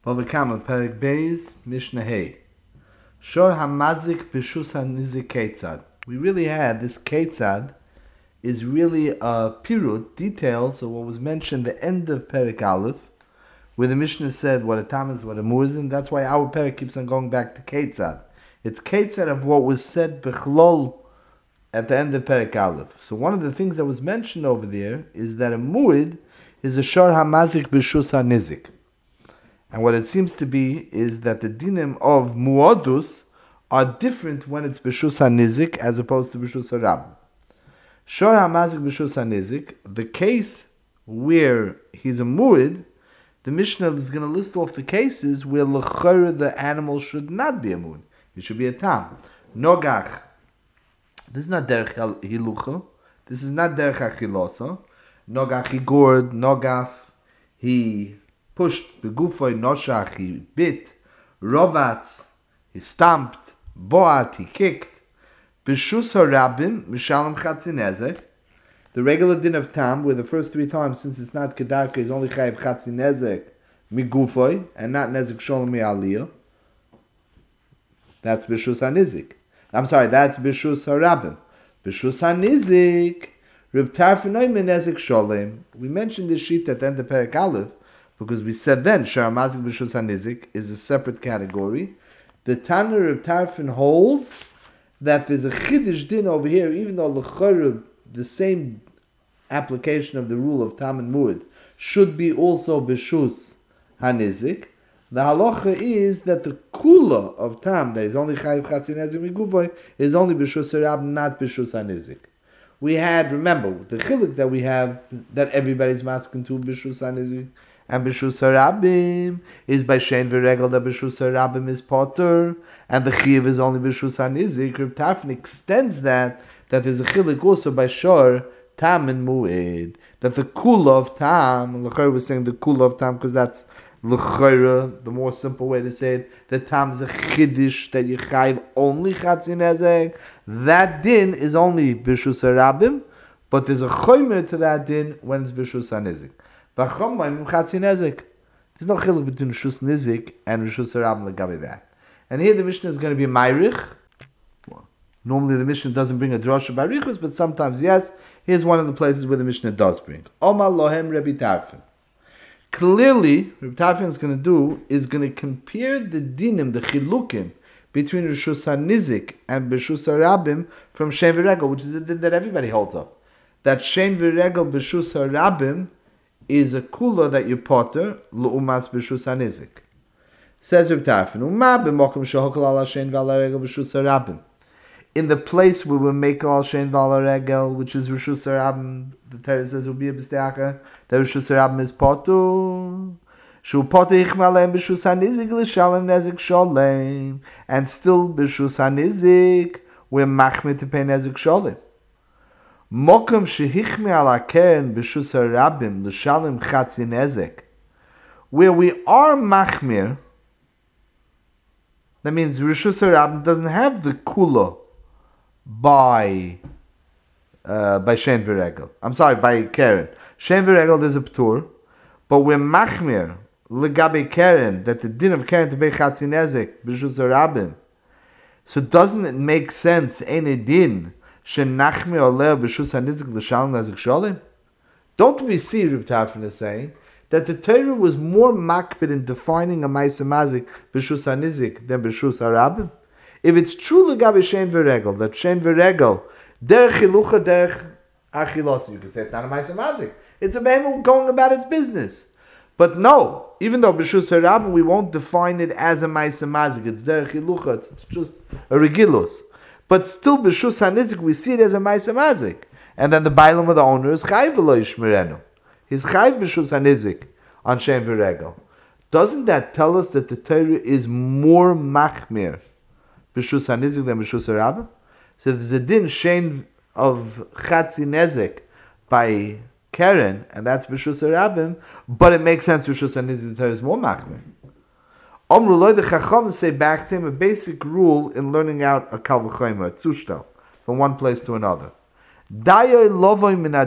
Bava Kama, Perek Beis, Mishnah Hey. Shor Hamazik B'Shus HaNizik Ketzad. We really had this Ketzad is really a pirut, details of what was mentioned at the end of Perek Aleph, where the Mishnah said what a tam is, what a muezzin. That's why our Perek keeps on going back to Ketzad. It's Ketzad of what was said Bechlol at the end of Perek Aleph. So one of the things that was mentioned over there is that a muid is a Shor Hamazik B'Shus HaNizik. And what it seems to be is that the dinim of muadus are different when it's b'shus hanizik as opposed to b'shus harab. Shor hamazik b'shus hanizik, the case where he's a muid, the Mishnah is going to list off the cases where l'chor the animal should not be a muid. It should be a tam. Nogach. This is not derech hilucha. This is not derech achilosa. Nogach he gored. Nogach he pushed, begufoy noshach, he bit, rovatz, he stamped, boat, he kicked, b'shus harabim, mishalem chatzinezek. The regular din of tam, where the first three times, since it's not kedarka, is only chayiv chatzinezek, migufoy, and not nezek sholem mi'aliyah. That's b'shus hanizik. I'm sorry, that's b'shus harabim. B'shus hanizik, Reb Tarfon oimer nezek sholem. We mentioned this sheet at the end of Perek Aleph, because we said then Shor Hamazik B'Shus HaNizik is a separate category. The Tanur of Tarfon holds that there's a Chiddush din over here, even though l'chorah, the same application of the rule of Tam and Muad should be also B'Shus HaNizik. The halacha is that the kula of Tam, that is only Chayiv Chatzinezik Miguvoy, is only B'Shus Harab, not B'Shus HaNizik. We had, remember, the chiluk that we have, that everybody's masking to B'Shus HaNizik, and B'Shus HaRabim is by Shein V'Regel that B'Shus HaRabim is Potter, and the Chiv is only B'Shus HaNizik. Reb Tarfon extends that there's a chiluk also by Shor, Tam and Mu'id, that the Kula of Tam, and L'chayra was saying the Kula of Tam because that's L'chayra, the more simple way to say it, that Tam is a Chiddush, that you chayiv only Chatzin Ezek. That din is only B'Shus HaRabim, but there's a choymer to that din when it's B'Shus HaNizik. There's no chiluk between Rishus Nizik and Rishus Harabim legabe that. And here the Mishnah is going to be Mayrich. Normally the Mishnah doesn't bring a drasha by Richus, but sometimes yes. Here's one of the places where the Mishnah does bring. Omar lohem Rebbe Tarfon. Clearly, Rebbe Tarfon is going to compare the dinim, the chilukim, between Rishus HaNizik and B'Shus HaRabim from Shein V'Regel, which is a din that everybody holds up. That Shein V'Regel B'Shus HaRabim is a kula that you potter l'umas b'shus hanizik. Says Reb Tarfon, Uma b'mokum shehokal al shein v'al regel b'shus harabim. In the place where we make al shein v'al regel, which is b'shus harabim, the Torah says will be a b'steacha, that b'shus harabim is potter. Shu potter ichmalem b'shus hanizik l'shalem nezik sholem, and still b'shus hanizik we're machmir to pay nezik sholem. Mokum shehichmi ala keren b'shus harabim l'shalem chatzin ezek, where we are machmir, that means Rishus harabim doesn't have the kula by Shein V'Regel. I'm sorry, by keren. Shein V'Regel there's a ptur, but we're machmir legabe keren, that the din of keren to be chatzin ezek b'shus harabim. So doesn't it make sense? Any din. Don't we see Reb Tarfon is saying that the Torah was more makbid in defining a Ma'aseh Mazik b'shus hanizik than b'shus harabim? If it's true legabe Shein V'Regel, that Shein V'Regel derech hilucha derech achilos, you could say it's not a Ma'aseh Mazik. It's a behemoth going about its business. But no, even though b'shus harabim we won't define it as a Ma'aseh Mazik. It's derech hilucha. It's just a regilus. But still, b'shus hanizik, we see it as a ma'aseh mazik. And then the bailam of the owner is chayiv v'lo yishmerenu. He's chayiv b'shus hanizik on Shein V'Regel. Doesn't that tell us that the Torah is more machmir b'shus hanizik than b'shus harabim? So if there's a din shein of chatzi nezek by keren, and that's b'shus harabim, but it makes sense b'shus hanizik, the Torah is more machmir. The Chacham say back to him a basic rule in learning out a Kal V'Chomer, a Tzushtel, from one place to another.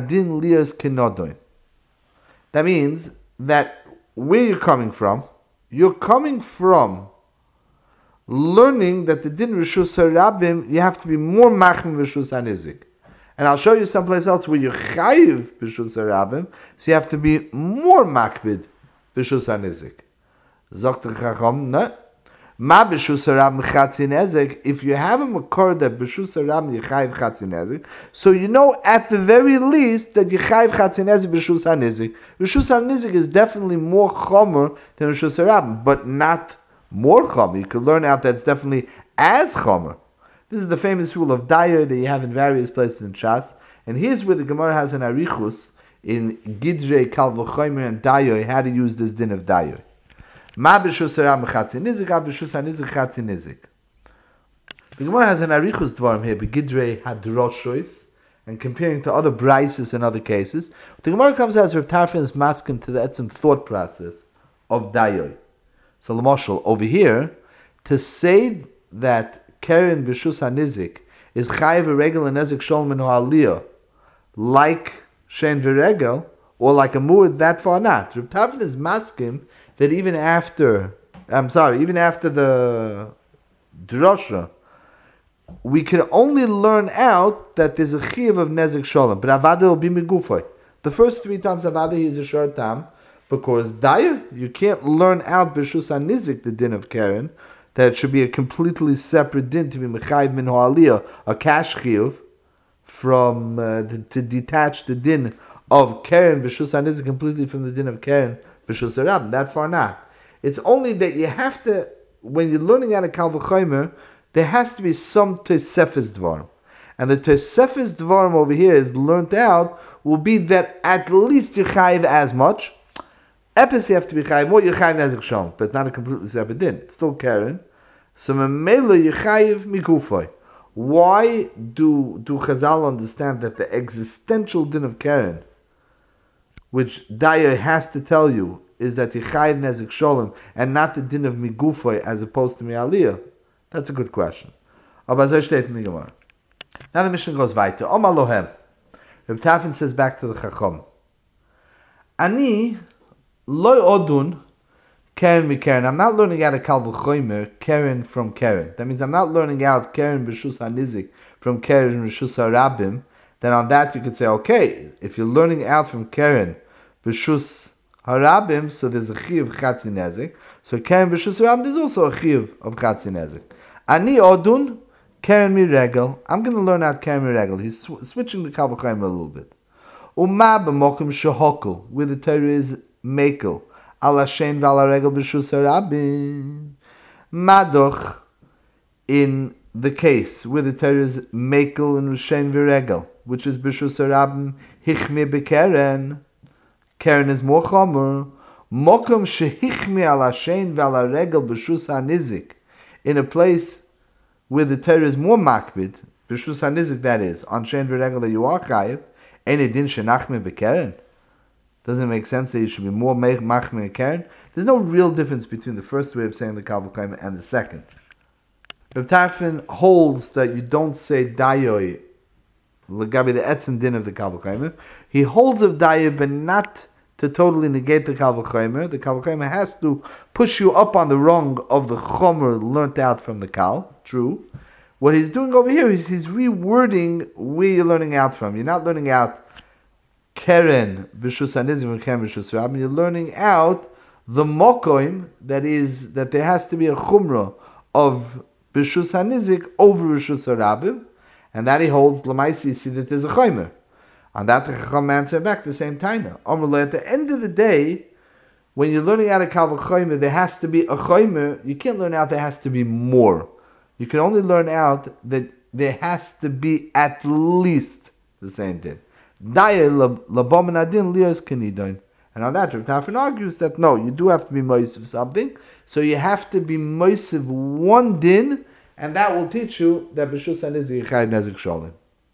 That means that where you're coming from, you're coming from learning that the din Rishus HaRabim, you have to be more machmir Rishus HaNizik. And I'll show you someplace else where you chayiv Rishus HaRabim, so you have to be more makbid Rishus HaNizik. Zogt the Chacham, no. Ma b'shus harabim chatzi nezek. If you have a makor that b'shus harabim you chayiv chatzi nezek, so you know at the very least that you chayiv chatzi nezek b'shus hanizik. B'shus hanizik is definitely more chomer than b'shus harabim, but not more chomer. You can learn out that it's definitely as chomer. This is the famous rule of dayo that you have in various places in Shas, and here's where the Gemara has an arichus in Gidrei Kal V'chomer and dayo how to use this din of dayo. Ma b'shus harabim chatzi nizik, ab b'shus hanizik chatzi nizik. The Gemara has an arichus dvarim here, begidrei hadroshois, and comparing to other brises and other cases. The Gemara comes as Reb Tarfon is masking to the etzem thought process of dayoy. So l'moshel over here, to say that keren b'shus hanizik is chayiv a regel and nezik sholem and aliyah, like shein v'regel, or like a muad, that far not. Reb Tarfon is masking that even after the drosha, we can only learn out that there's a chiyuv of nezik shalom, but avada will be migufay. The first 3 times avada is a short time, because dair, you can't learn out b'shus hanizik, the din of keren, that it should be a completely separate din to be mechayiv min ha'aliyah, a cash chiyuv, from to detach the din of keren b'shus hanizik completely from the din of keren b'shus harabim, that far not. It's only that you have to, when you're learning out of Kal V'chomer, there has to be some Tosefes Dvarim. And the Tosefes Dvarim over here is learned out, will be that at least you chayiv as much. Epis you have to be chayiv more, you chayiv nezik shalom, but it's not a completely separate din. It's still keren. So memela you chayiv mikufay. Why do Chazal understand that the existential din of keren, which Daya has to tell you, is that Yechayiv Nezik Sholem and not the din of Migufoy as opposed to Mi'aliyah? That's a good question. Aber so steht in the Gemara. Now the Mishnah goes weiter. Omar Lohem. Reb Tarfon says back to the Chacham. Ani loy odun keren mi keren. I'm not learning out of Kal V'chomer keren from keren. That means I'm not learning out keren b'shus hanizik from keren b'shus harabim. Then on that you could say, okay, if you're learning out from keren b'shus harabim, so there's a chiyuv chatzi nezik. So keren b'shus harabim, there's also a chiyuv of chatzi nezik. Ani odun keren mi regel. I'm going to learn out keren mi regel. He's switching the Kal V'chomer a little bit. Uma b'mokum shehokol, where the Torah is mekel. Ala shein v'ala regel b'shus harabim. Madoch, in the case where the Torah is mekel and shein v'regel, which is b'shus harabim hichmi b'keren. Keren is more chomer. Mokum shehichmi ala shein v'ala regel b'shus hanizik, in a place where the Torah is more makbid, b'shus hanizik that is, on shein v'regel that you are chayiv, any din shenachmi b'keren. Doesn't make sense that you should be more machmi b'keren. There's no real difference between the first way of saying the Kal V'chomer and the second. Reb Tarfon holds that you don't say dayoy l'gabi the etzem din of the Kal V'chomer. He holds of dayoy, but not to totally negate the Kal V'chomer. The Kal V'chomer has to push you up on the rung of the chomer learnt out from the Kal. True. What he's doing over here is he's rewording where you're learning out from. You're not learning out keren b'shus hanizim and keren b'shus harabim. You're learning out the mokoim, that is, that there has to be a chumrah of b'shus hanizik over b'shus harabim, and that he holds l'maisi. You see that there's a chomer. On that, the Chacham answer back the same time. At the end of the day, when you're learning out of Kal V'chomer, there has to be a chomer. You can't learn out there has to be more. You can only learn out that there has to be at least the same thing. And on that, Reb Tarfon argues that no, you do have to be moisiv something. So you have to be moisiv one din, and that will teach you that b'shus hanizik yichayid nezik sholem.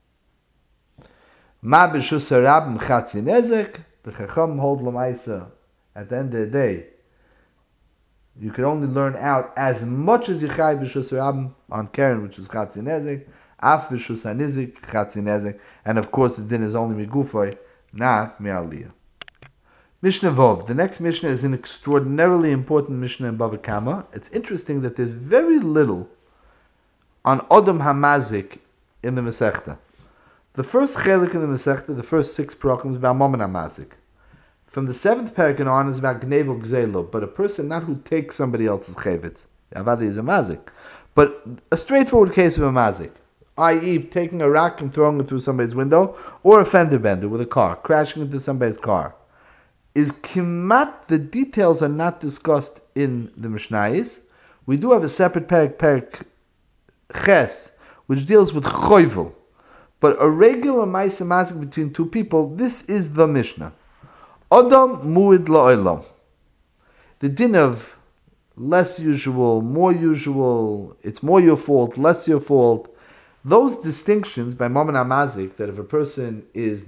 Ma b'shus harabim chatzi nezik. The Chacham hold l'maisa. At the end of the day, you can only learn out as much as yichayid b'shus harabim on keren, which is chatzi nezik. Af b'shus hanizik chatzi nezik, and of course the din is only migufoy, not mi'aliyah. Mishnah Vov. The next Mishnah is an extraordinarily important Mishnah in Bava Kama. It's interesting that there's very little on Odom Hamazik in the Masechta. The first chelik in the Masechta, the first 6 parakim, is about Mammon Hamazik. From the 7th parak and on is about Gnevo Gzelo, but a person not who takes somebody else's chayvitz. Avadi is a mazik. But a straightforward case of a mazik, i.e. taking a rock and throwing it through somebody's window, or a fender bender with a car, crashing into somebody's car, is kimat, the details are not discussed in the Mishnayos. We do have a separate parak ches, which deals with choivel. But a regular ma'aseh mazik between 2 people, this is the Mishnah. Adam mu'id la'olam. The din of less usual, more usual, it's more your fault, less your fault. Those distinctions by Mammon HaMazik, that if a person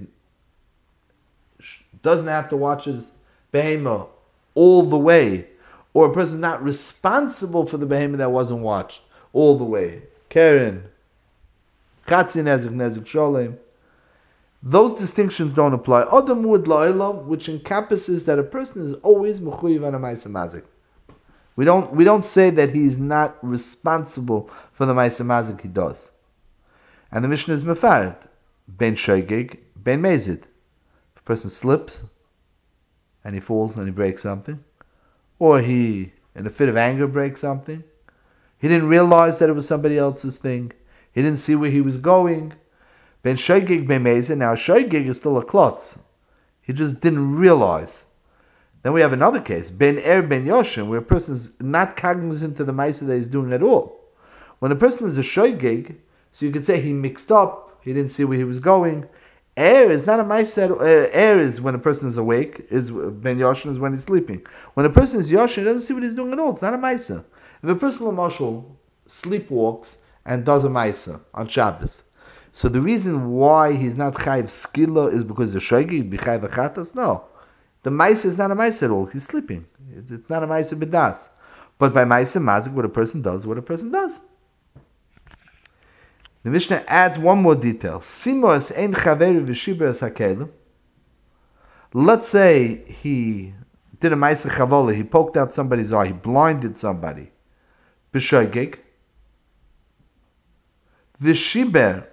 doesn't have to watch his behemah all the way, or a person is not responsible for the behemah that wasn't watched all the way, Karen, Chatzi Nezik Sholem, those distinctions don't apply. Adam Mu'id La'olam, which encompasses that a person is always Mechuyev on a Ma'aseh Mazik. We don't say that he's not responsible for the Ma'aseh Mazik he does. And the Mishnah is Mefared, Ben Shoigig, Ben Mezid. If a person slips, and he falls and he breaks something, or he, in a fit of anger, breaks something, he didn't realize that it was somebody else's thing, he didn't see where he was going, Ben Shoigig, Ben Mezid. Now Shoigig is still a klotz. He just didn't realize. Then we have another case, Ben Ben Yoshin, where a person is not cognizant of the ma'aseh that he's doing at all. When a person is a shoigig, so you could say he mixed up, he didn't see where he was going. Is not a ma'aseh. Is when a person is awake. Is Ben Yoshin is when he's sleeping. When a person is Yoshin, he doesn't see what he's doing at all. It's not a ma'aseh. If a person, Lamashal, sleepwalks and does a ma'aseh on Shabbos, so the reason why he's not chayiv skila is because the shoigig be chayiv achatas? No. The ma'aseh is not a ma'aseh at all. He's sleeping. It's not a ma'aseh b'das. But by ma'aseh mazik, what a person does, what a person does. The Mishnah adds one more detail. Simos ein chaver v'shiber es hakelim. Let's say he did a ma'aseh chavola. He poked out somebody's eye. He blinded somebody. B'shoigig. V'shiber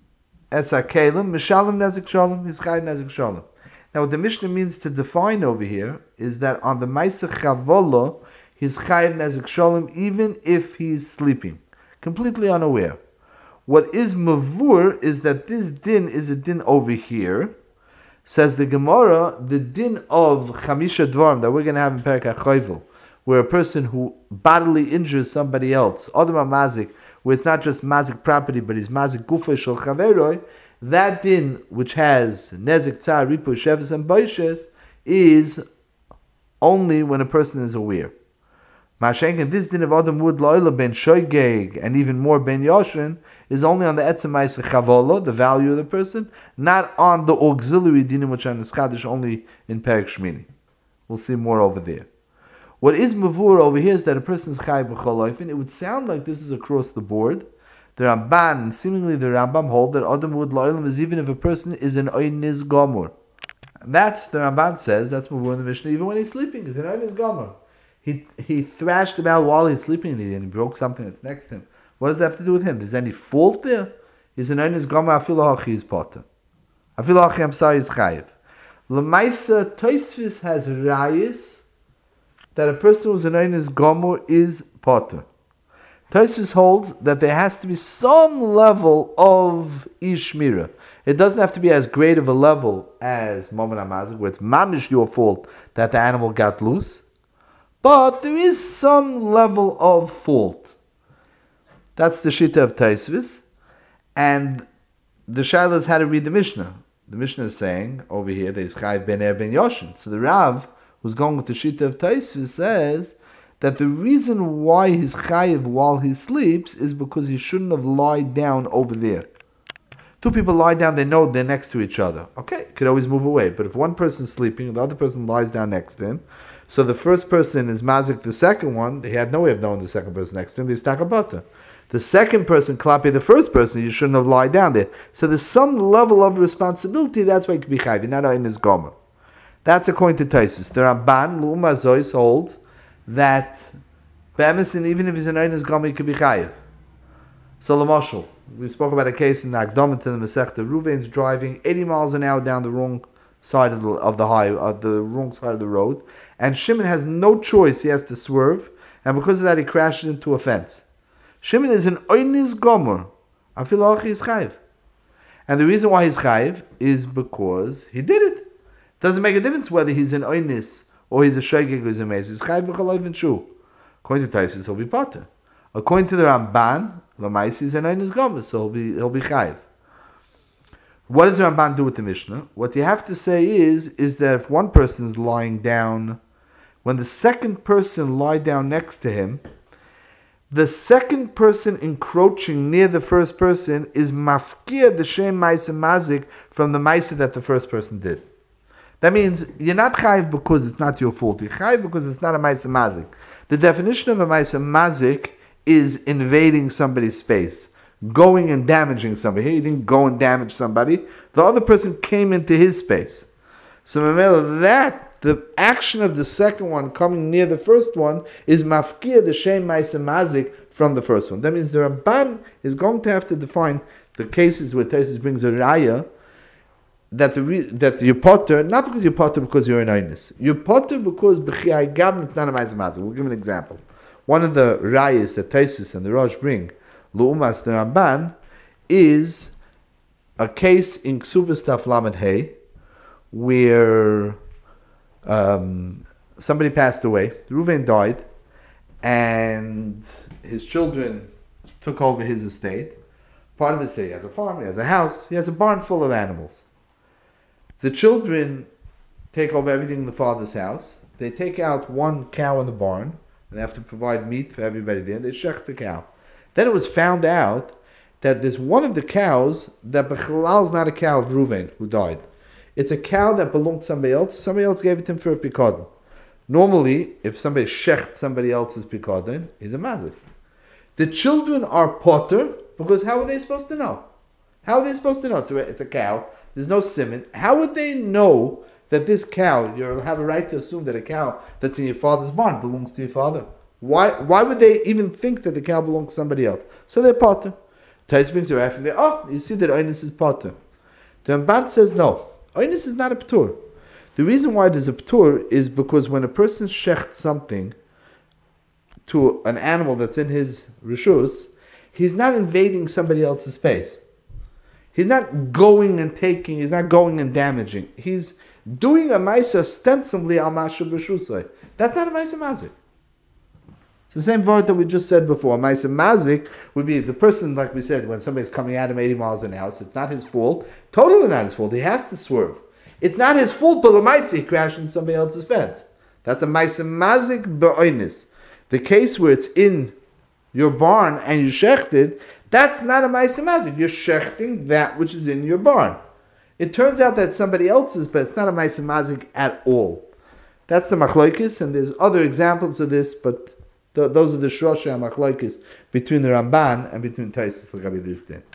es hakelim. Mishalim nezik shalom. He's chayiv nezik shalom. Now, what the Mishnah means to define over here is that on the Ma'aseh Chavola, he's chayiv nezik shalom even if he's sleeping, completely unaware. What is mavur is that this din is a din over here. Says the Gemara, the din of Chamisha Dvarim that we're going to have in Perek HaChovel, where a person who bodily injures somebody else, Adam HaMazik, where it's not just mazik property, but he's mazik gufay shel chaveroi, that din, which has nezik, tzar, ripu, sheves, and boishes, is only when a person is aware. Mashenken, this din of Adam Wood Loila ben Shoigeg, and even more ben Yoshin, is only on the etzem ma'aseh chavola, the value of the person, not on the auxiliary dinim which are in the Skadish, only in Perek Shmini. We'll see more over there. What is mavur over here is that a person is chayiv b'chol ofen. It would sound like this is across the board. The Ramban, and seemingly the Rambam, hold that Adam Wood Lo'ilam is even if a person is an Oyniz Gomor. That's, the Ramban says, that's Mavur in the Mishnah, even when he's sleeping, he's an Oyniz Gomor. He thrashed about while he's sleeping and he broke something that's next to him. What does that have to do with him? Is there any fault there? He's an Oyniz Gomor, Afilu Hachi is Potter. Afilu Hachi, I'm sorry, is Chayiv. L'maisa, Tosfos has rayis that a person who's an Oyniz Gomor is Potter. Tosfos holds that there has to be some level of ishmira. It doesn't have to be as great of a level as Mammon HaMazik, where it's mamish your fault that the animal got loose, but there is some level of fault. That's the shita of Tosfos, and the shaila is how to read the Mishnah. The Mishnah is saying over here there's Chayiv ben ben Yoshin. So the Rav, who's going with the shita of Tosfos, says that the reason why he's chayiv while he sleeps is because he shouldn't have lied down over there. 2 people lie down, they know they're next to each other. Okay, could always move away. But if one person's sleeping and the other person lies down next to him, so the first person is mazik the second one, he had no way of knowing the second person next to him, he's takabata. The second person, klapi the first person, you shouldn't have lied down there. So there's some level of responsibility, that's why he could be chayiv, not in his gomer. That's according to Taisus. The Ramban, L'uma Zois, holds that Be'emesin, even if he's an Einis Gom, he could be Chayiv. So, Lamashal, we spoke about a case in the Akdamah to the Masechta. Ruvain's driving 80 miles an hour down the wrong side of the wrong side of the road, and Shimon has no choice; he has to swerve, and because of that, he crashes into a fence. Shimon is an Einis Gomer. Afilu he's Chayiv, and the reason why he's Chayiv is because he did it. Doesn't make a difference whether he's an Einis or he's a Shegeg or he's a Meis. He's Chayiv b'chalav and Shu. According to Taisus, he'll be Potter. According to the Ramban, Lamais is an Einis Gomer, so he'll be Chayiv. What does the Ramban do with the Mishnah? What you have to say is that if one person is lying down, when the second person lie down next to him, the second person encroaching near the first person is mafkia the shem ma'aseh mazik from the ma'aseh that the first person did. That means you're not chayiv because it's not your fault. You're chayiv because it's not a ma'aseh mazik. The definition of a ma'aseh mazik is invading somebody's space, going and damaging somebody. He didn't go and damage somebody. The other person came into his space. So the action of the second one coming near the first one is mafkia the shem ma'aseh mazik from the first one. That means the Ramban is going to have to define the cases where Taisus brings a raya that you're potter, not because you're potter because you're an Einis. You're potter because b'chiyai gavn it's not a ma'aseh mazik. We'll give an example. One of the rayas that Taisus and the Rosh bring, Lu'umas the Ramban, is a case in Ksubas Taf Lamed Hey, where somebody passed away. Reuven died, and his children took over his estate. Part of his estate, he has a farm, he has a house, he has a barn full of animals. The children take over everything in the father's house. They take out one cow in the barn, and they have to provide meat for everybody there. They shech the cow. Then it was found out that there's one of the cows that Bechalal is not a cow of Reuven who died. It's a cow that belonged to somebody else. Somebody else gave it to him for a pikadon. Normally, if somebody shecht somebody else's pikadon, he's a mazik. The children are potter because how are they supposed to know? How are they supposed to know? It's a cow. There's no simon. How would they know that this cow, you have a right to assume that a cow that's in your father's barn belongs to your father? Why would they even think that the cow belongs to somebody else? So they're potter. Tais brings a and they, you see that Einis is potter. The Ramban says no. Einis is not a p'tur. The reason why there's a p'tur is because when a person shecht something to an animal that's in his rishus, he's not invading somebody else's space. He's not going and taking, he's not going and damaging. He's doing a ma'aseh ostensibly al ma'aseh b'rishusay. That's not a ma'aseh mazik. It's the same word that we just said before. Ma'aseh mazik would be the person, like we said, when somebody's coming at him 80 miles an hour, it's not his fault. Totally not his fault. He has to swerve. It's not his fault, but the ma'aseh he crashed into somebody else's fence. That's a ma'aseh mazik b'oinis. The case where it's in your barn and you shechted, that's not a ma'aseh mazik. You're shechting that which is in your barn. It turns out that somebody else's, but it's not a ma'aseh mazik at all. That's the machlokes, and there's other examples of this, but those are the shrosh machlokes between the Ramban and between Taisus l'gabi this din.